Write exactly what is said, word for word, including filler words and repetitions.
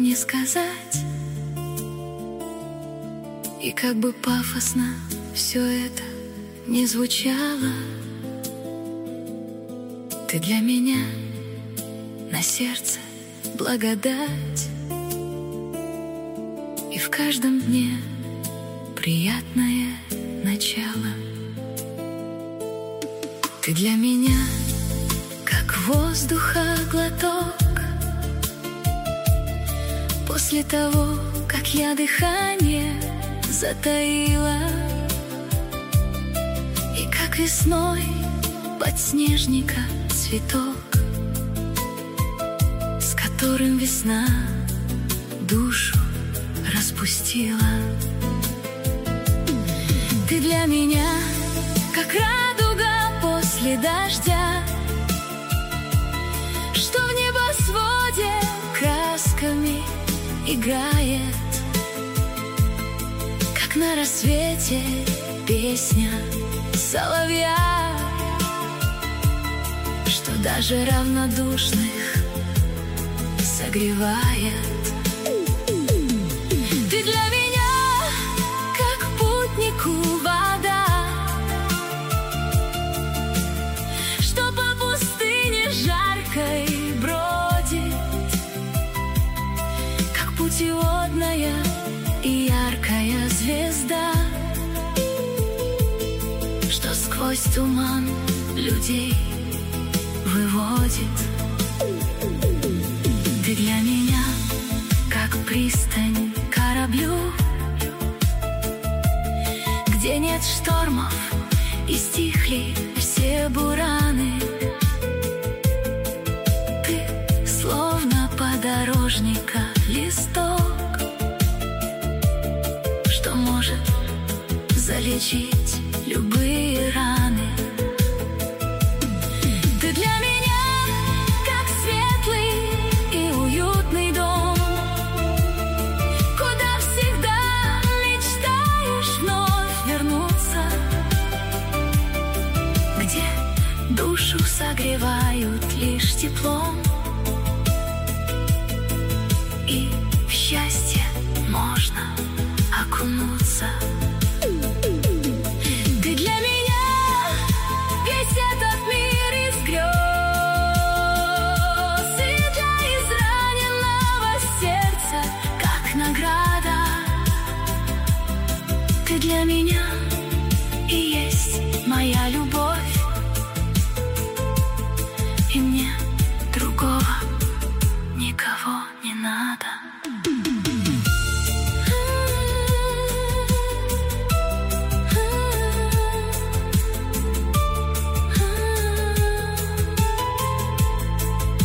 не сказать. И как бы пафосно все это не звучало, ты для меня на сердце благодать. И в каждом дне приятное начало. Ты для меня как воздуха глоток после того, как я дыхание затаила. И как весной подснежника цветок, с которым весна душу распустила. Ты для меня как радуга после дождя, что в небосводе красками играет, как на рассвете песня соловья, что даже равнодушных согревает. Ты для меня как путнику вода, что по пустыне жаркой бродит, как путеводная и яркая звезда, что сквозь туман людей выводит. Ты для меня как пристань кораблю, где нет штормов и стихли все бураны. Ты словно подорожника листок, что может залечить любые раны. Ты для меня как светлый и уютный дом, куда всегда мечтаешь вновь вернуться, где душу согревают лишь теплом, и в счастье можно окунуться. Ты для меня весь этот мир из грез, и для израненного сердца как награда. Ты для меня и есть моя любовь.